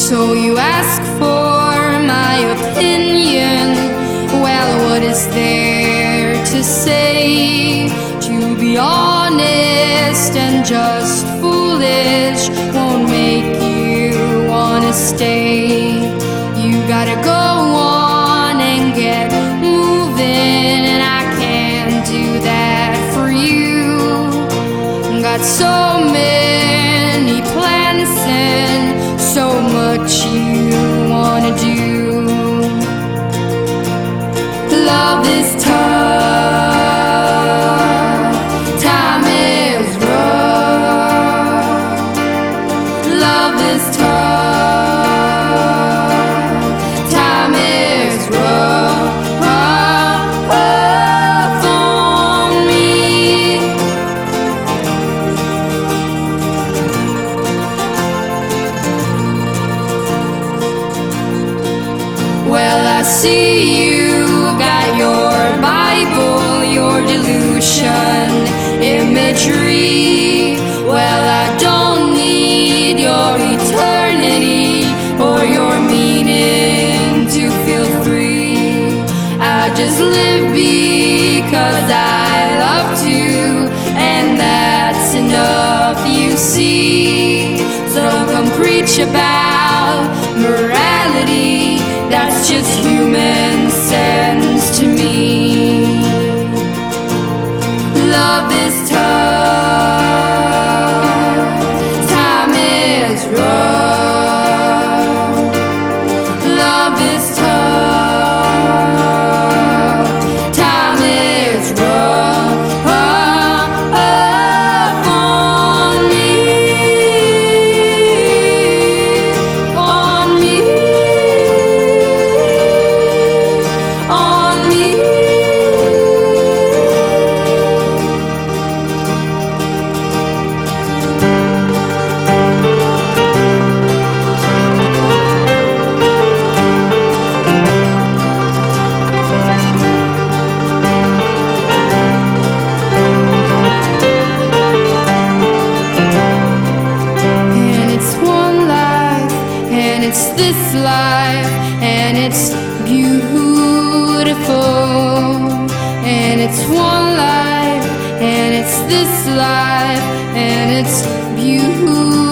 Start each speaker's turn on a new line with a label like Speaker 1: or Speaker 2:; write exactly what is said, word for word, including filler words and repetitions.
Speaker 1: So you ask for my opinion. Well, what is there to say? To be honest and just foolish won't make you wanna stay. You gotta go on and get moving, and I can't do that for you. Got so many plans and so much you wanna do. Love is tough, time is rough. Love is tough, time is rough, rough on me. Well, I see you got your Bible, your delusion, imagery. Well, I don't need your eternity or your meaning to feel free. I just live because I love to, and that's enough, you see. So come preach about morality, that's just human sense to me. Love is tough, time is rough. Love is tough, time is rough, rough on me, on me. It's this life, and it's beautiful. And it's one life, and it's this life, and it's beautiful.